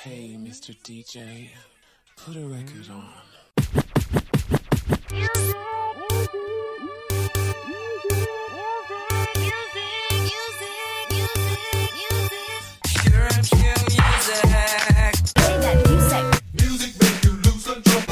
Hey, Mr. DJ, put a record on. Music make you lose control.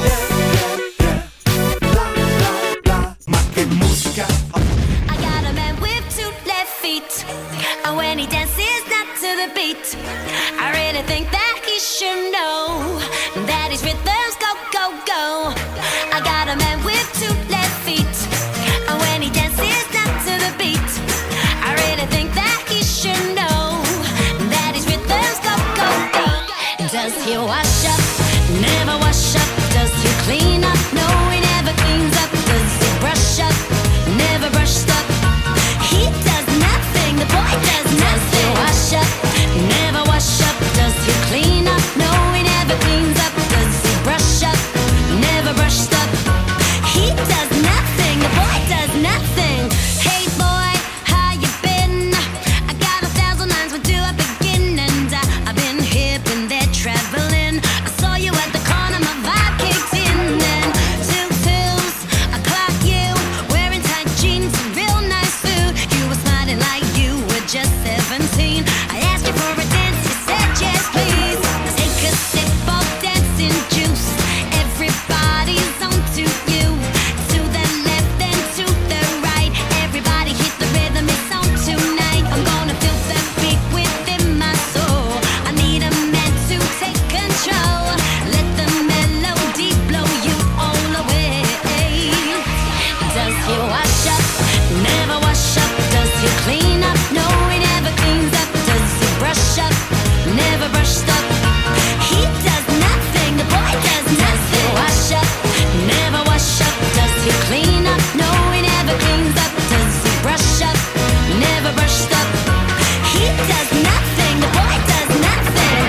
Más que música. I got a man with two left feet, and when he dances not to the beat, I really think that he should know that his rhythms go, go, go. I got a man with two left feet, and when he dances not to the beat, I really think that he should know that his rhythms go, go, go. Does he wash up? Never wash up. Does he clean up? No, he never cleans up. Does he brush up? Never brushed up. He does nothing. The boy does nothing. Does he wash up? Never wash up. Does he clean up? No, he never cleans up. Does he brush up? Never brushed up. He does nothing. The boy does nothing. Hey boy, how you been? I got 1,000 lines. Where do I begin? And I've been here, been there, traveling. I saw you at the corner, my vibe kicked in. And 2 pills, I clocked you wearing tight jeans, some real nice food. You were smiling like you were just 17. I asked you for a dance, you said yes please. Take a sip of dancing juice. Everybody's on to you. To the left and to the right. Everybody hit the rhythm, it's on tonight. I'm gonna feel that beat within my soul. I need a man to take control. Let the melody blow you all away. Does he wash up? Never wash up. Does he clean up? No, he never cleans up. Does he brush up? Never brushed up. He does nothing. The boy does nothing. Does he wash up? Never wash up. Does he clean up? No, he never cleans up. Does he brush up? Never brushed up. He does nothing. The boy does nothing.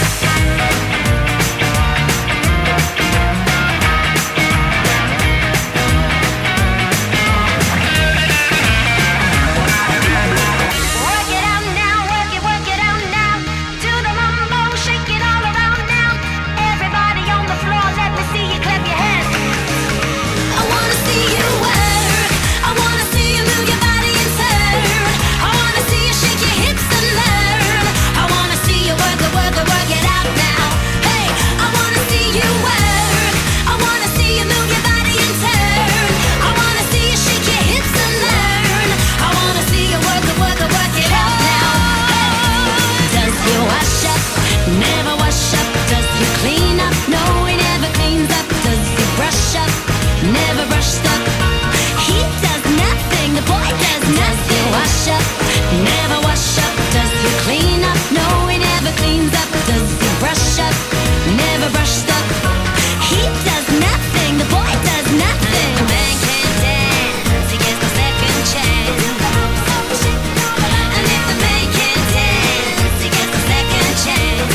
Work it out now, work it out now. Do the mambo, shake it all around now. Everybody on the floor, let me see you clap your hands. I wanna see you work. I wanna see you move your body and turn. I wanna see you shake your hips and learn. I wanna see you work it out now. Hey, I wanna see you work. I wanna see you move your body and turn. I wanna see you shake your hips and learn. I wanna see you work it out now. Does he wash up? Never wash up. Does he clean up? No, he never cleans up. Does he brush up? Never brushed up. He does nothing. The boy does nothing. Does he wash up? Never wash up. Does he clean up? No, he never cleans up. Does he brush up? Never brushed up. He does nothing. The boy does nothing. A man can't dance. He gets no second chance. And if the man can't dance, he gets a second chance.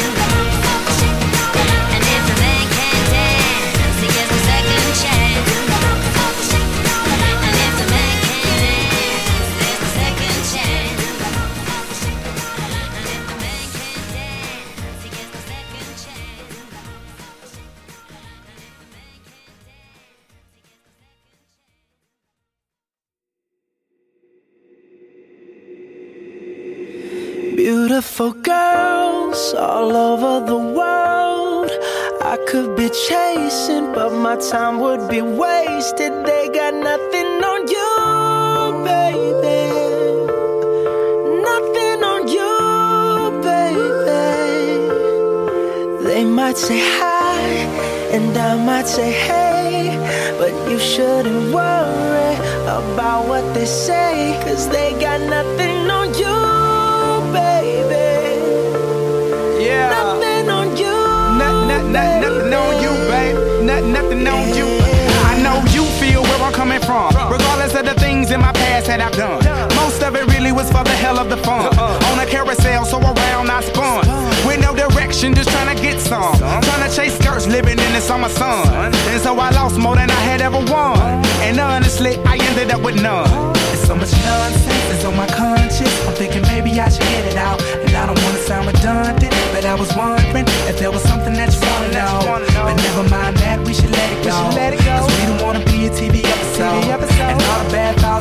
And if the man can't dance, he gets a second chance. And if the man can't dance, there's a second chance. And if the man can't dance, he gets a second chance. Beautiful girls all over the world. I could be chasing, but my time would be wasted. They got nothing on you, baby. Nothing on you, baby. They might say hi, and I might say hey, but you shouldn't worry about what they say, 'cause they got nothing on you, baby. Yeah. Nothing on you. Nothing on you, babe. Nothing on you. I know you feel where I'm coming from, regardless of the things in my past that I've done. Most of it really was for the hell of the fun. On a carousel, so around I spun. With no direction, just trying to get some. Trying to chase skirts, living in the summer sun. And so I lost more than I had ever won. And honestly, I ended up with none. There's so much nonsense is on my conscience. I'm thinking maybe I should get it out. And I don't wanna sound redundant, but I was wondering if there was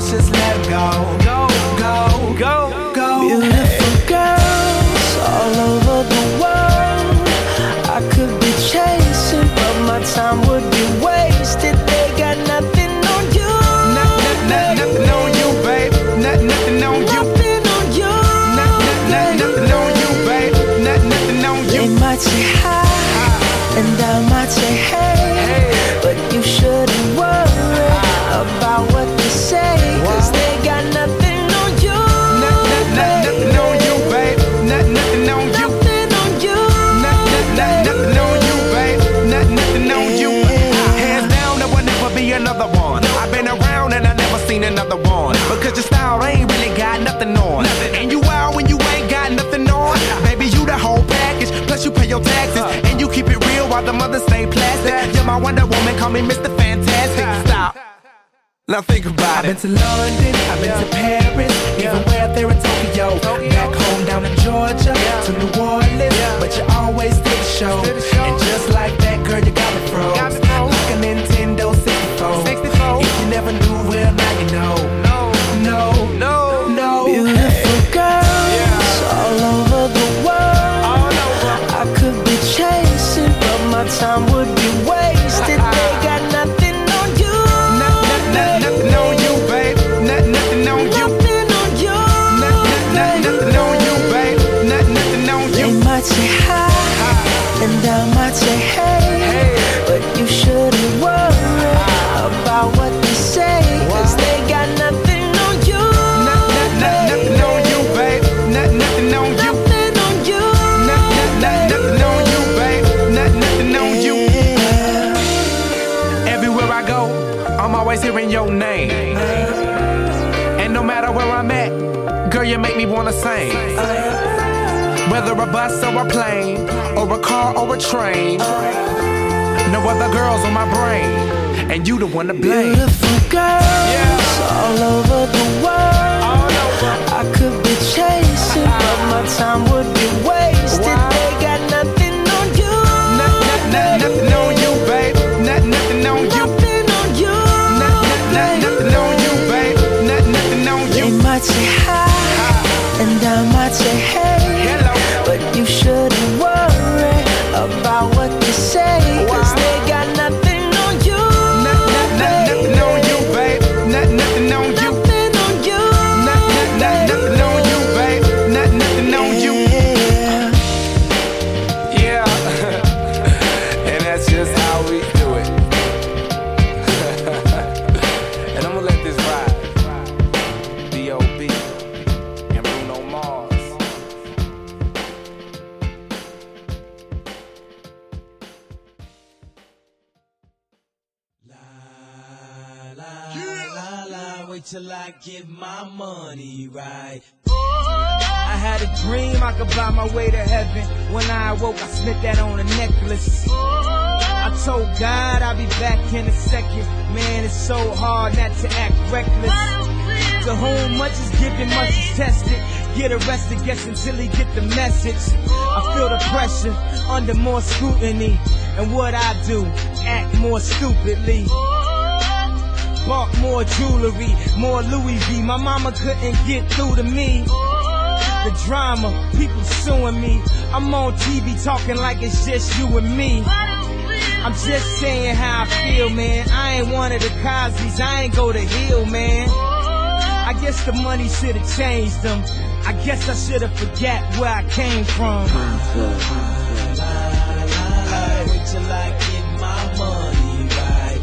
just let go. Go, go, go, go. Beautiful girls all over the world. I could be chasing, but my time would be wasted. They got nothing on you. Nothing on you, babe. Nothing on you. Nothing on you. Nothing on you, babe. Nothing on you. They might say hi, and I might say hey, but you shouldn't worry about what they say, 'cause they got nothing on you. Nothing on you, babe. Nothing on you. Nothing on you. Nothing on you, babe. Nothing on you. Hands down, there will never be another one. I've been around and I never seen another one. Because your style ain't really got nothing on. And you wild when you ain't got nothing on. Baby, you the whole package. Plus you pay your taxes. And you keep it real while the mothers stay plastic. You're my Wonder Woman, call me Mr. Fantastic. Stop. Now think about it. I've been to London, I've been to Paris, even where there in Tokyo. Back home down in Georgia, to New Orleans, but you always did the show. And just like that, girl, you got me froze. Like a Nintendo 64. If you never knew, well, now you know. No. Beautiful girls all over the world. I could be chasing, but my time would be wasted. They got nothing on you. Nothing on you, babe. Nothing on you. Nothing on you. Nothing on you, babe. Nothing on you. They might say hi, and I might say hey, but you shouldn't worry about what they say, 'cause they got nothing on you. Nothing on you, babe. Nothing on you. Nothing on you. Nothing on you, babe. Nothing on you. Everywhere I go, I'm always hearing your name. And no matter where I'm at, girl, you make me wanna sing. Whether a bus or a plane, or a car or a train, no other girls on my brain, and you the one to blame. Beautiful girls all over the world. I could be chasing, but my time would be wasted. They got nothing on you. Nothing on you, babe. Nothing on you. Nothing on you. Nothing on you, babe. Nothing on you. They might say hi, and I might say hey, but you shouldn't worry about what they say, 'cause they got nothing on you. Nothing on you, babe. Nothing on you. Nothing on you. Nothing on you, babe. Nothing on you. Yeah. And that's just how we do it. And I'm gonna let this ride. B.O.B. and Bruno Mars. Wait till I get my money right. I had a dream I could buy my way to heaven. When I awoke, I spent that on a necklace. I told God I'll be back in a second. Man, it's so hard not to act reckless. To whom much is given, much is tested. Get arrested, guess until he get the message. I feel the pressure under more scrutiny. And what I do, act more stupidly. Bought more jewelry, more Louis V. My mama couldn't get through to me. The drama, people suing me. I'm on TV talking like it's just you and me. I'm just saying how I feel, man. I ain't one of the Cosby's, I ain't go to Hill, man. I guess the money should've changed them. I guess I should've forgot where I came from. Wait till I get my money right.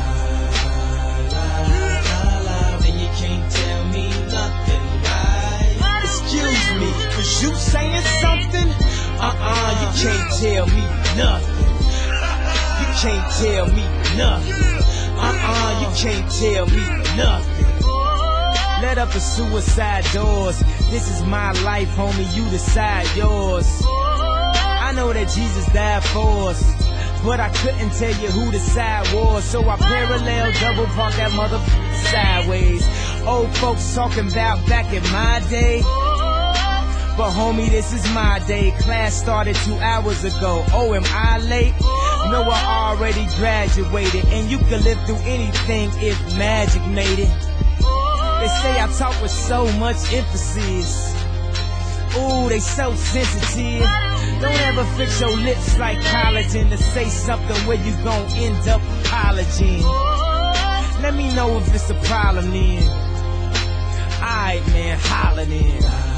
And you can't tell me nothing, right? Excuse me, was you saying something? You can't tell me nothing. You can't tell me nothing. You can't tell me nothing. Let up the suicide doors. This is my life, homie, you decide yours. I know that Jesus died for us, but I couldn't tell you who the side was. So I parallel double park that motherfucker sideways. Old folks talking about back in my day, but homie, this is my day. Class started 2 hours ago. Oh, am I late? No, I already graduated, and you could live through anything if magic made it. They say I talk with so much emphasis. Ooh, they so sensitive. Don't ever fix your lips like collagen to say something where you gon' end up apologizing. Let me know if it's a problem then. Alright, man, holler then.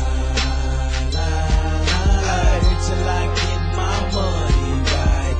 Wait till I get my money right.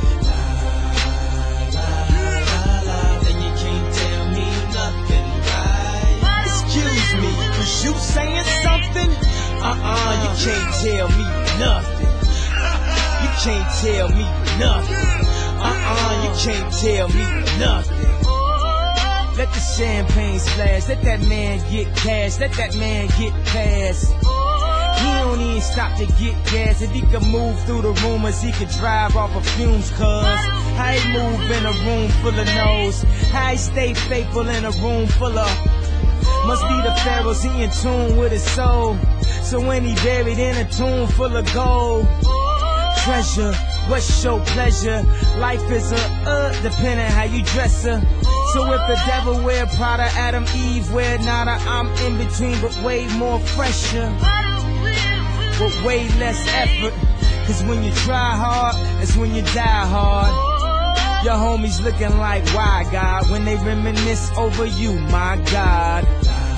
Then you can't tell me nothing, right? Excuse me, was you saying something? You can't tell me nothing. You can't tell me nothing. You can't tell me nothing. Let the champagne splash, let that man get cash, let that man get past. He don't even stop to get gas. If he could move through the rumors, he could drive off of fumes, cuz how he move in a room full of no's, how he stay faithful in a room full of. Must be the pharaohs, he in tune with his soul. So when he buried in a tomb full of gold, treasure, what's your pleasure? Life is a depending how you dress her. So if the devil wear Prada, Adam, Eve wear nada, I'm in between but way more fresher, with way less effort. Cause when you try hard, that's when you die hard. Your homies looking like, why God? When they reminisce over you, my God.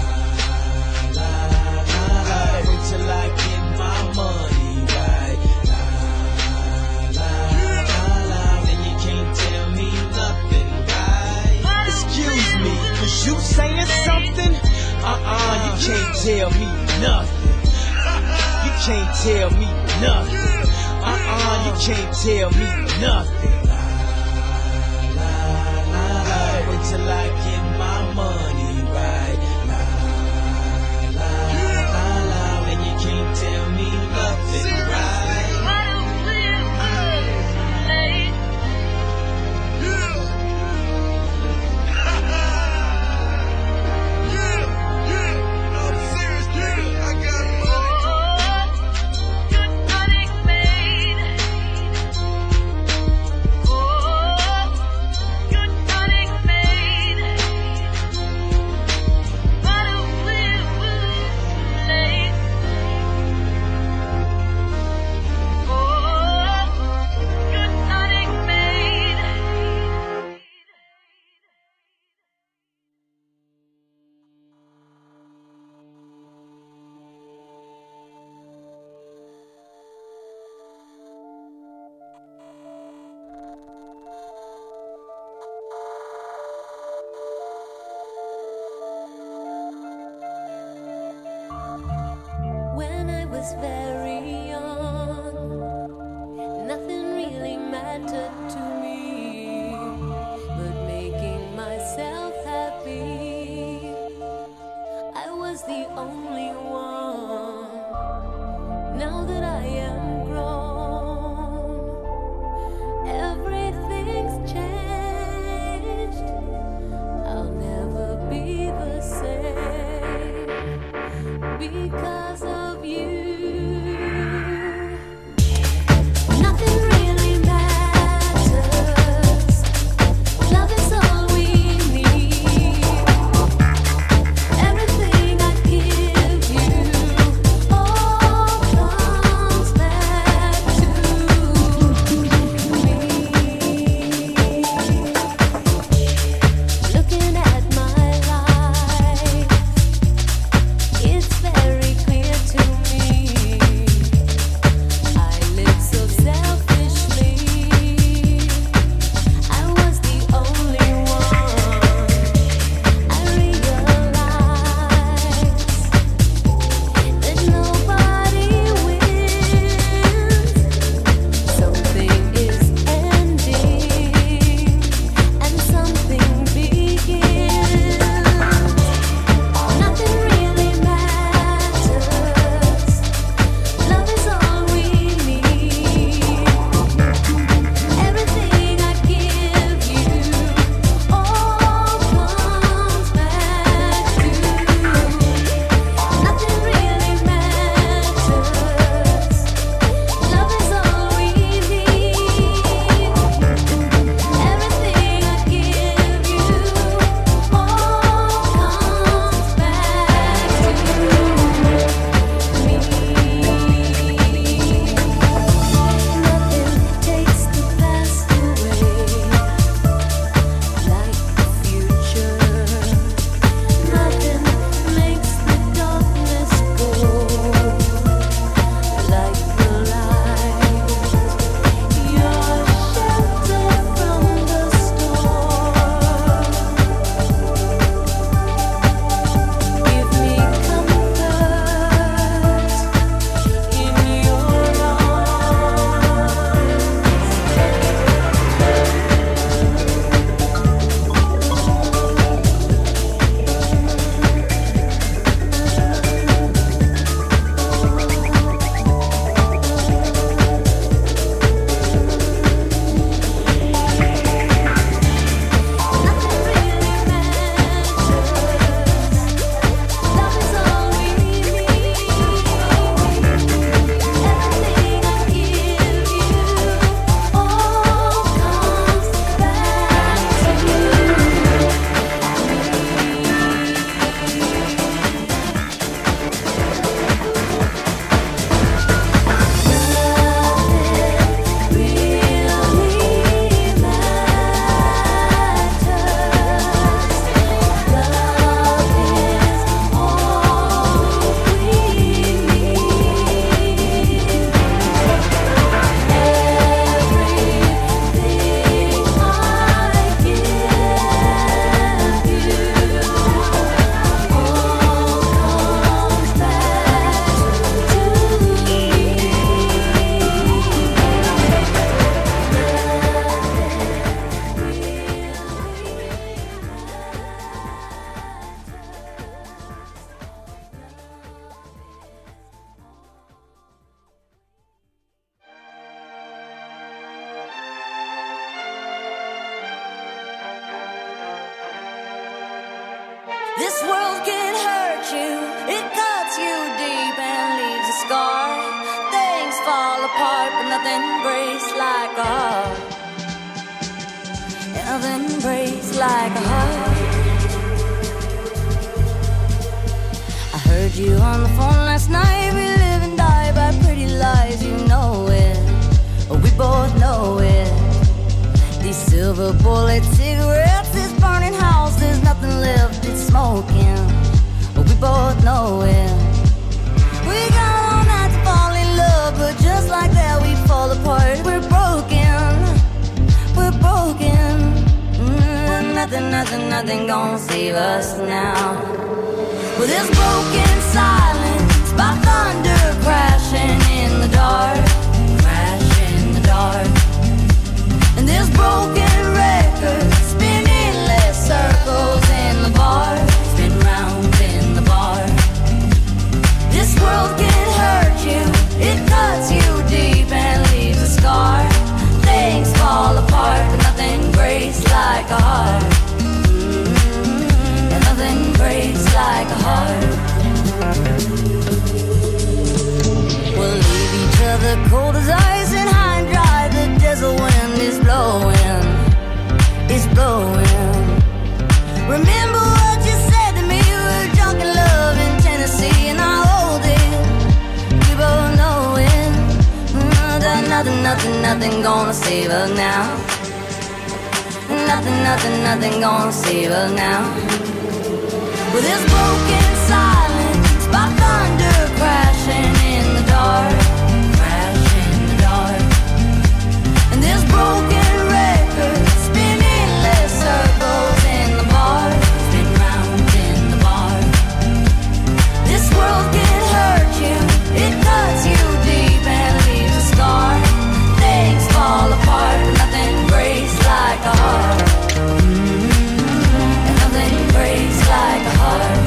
Wait till I get my money right. Then you can't tell me nothing, right? Excuse me, was you saying something? You can't tell me nothing. You can't tell me nothing. You can't tell me nothing. Wait till I get my money right. Then you can't tell me nothing, right? When I was very young, nothing really mattered to me but making myself happy. I was the only one. Now that I am grown, everything's changed. I'll never be the same because of you. This world can hurt you, it cuts you deep and leaves a scar. Things fall apart, but nothing breaks like a heart. Nothing breaks like a heart. I heard you on the phone last night. We live and die by pretty lies, you know it. We both know it. These silver bullet cigarettes, this burning house, there's nothing left, it's smoking. We both know it. We got all night to fall in love, but just like that we fall apart. We're broken, we're broken. Nothing gonna save us now. Well, this broken silence by thunder crashing in the dark, crashing in the dark. And this broken record spinning less circles in the bar, spin round in the bar. This world can hurt you, it cuts you deep and leaves a scar. Things fall apart, but nothing breaks like a heart. And nothing breaks like a heart. We'll leave each other cold as ice and high and dry. The desert wind is blowing, it's blowing. Remember what you said to me, we were drunk in love in Tennessee, and I hold it, we both know it. That nothing gonna save us now. Nothing gonna save us now. With this broken silence by thunder crashing in the dark, crashing in the dark. And this broken record spinning less circles in the bar, spin round in the bar. This world can hurt you, it cuts you deep and leaves a scar. Things fall apart, but nothing breaks like a heart. And nothing breaks like a heart.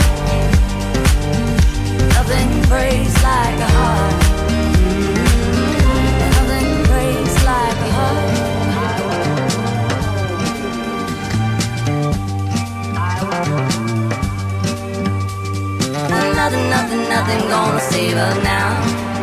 Nothing breaks like a heart. And nothing breaks like a heart. Nothing gonna save us now.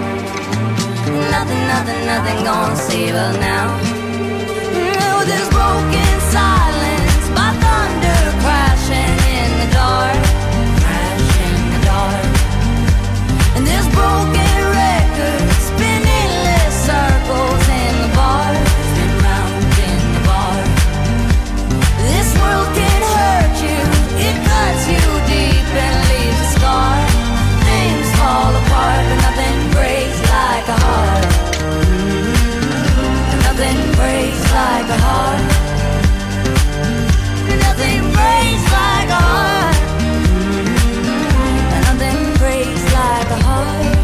Nothing gonna save us now. With this broken silence by thunder crashing in the dark, crashing in the dark. And this broken record spinning less circles in the bar, spin round in the bar. This world can hurt you, it cuts you deep and leaves a scar. Things fall apart, but nothing breaks like a heart. Nothing breaks like a heart. Nothing breaks like a heart. Nothing breaks like a heart.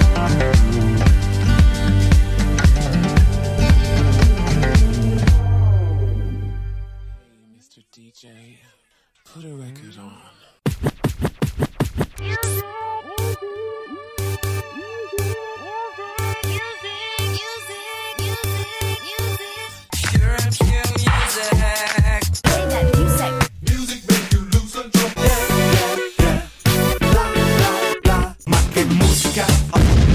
Hey, Mr. DJ, put a record on. Music make you lose control. Más que música,